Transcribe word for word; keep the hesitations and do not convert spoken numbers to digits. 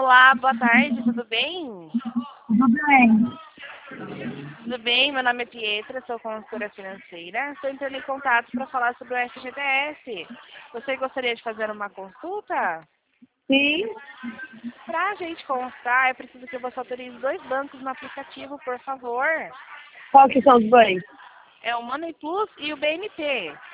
Olá, boa tarde, tudo bem? Tudo bem. Tudo bem, meu nome é Pietra, sou consultora financeira. Estou entrando em contato para falar sobre o F G T S. Você gostaria de fazer uma consulta? Sim. Para a gente constar, é preciso que você autorize dois bancos no aplicativo, por favor. Qual que são os banhos? É o Money Plus e o B N P.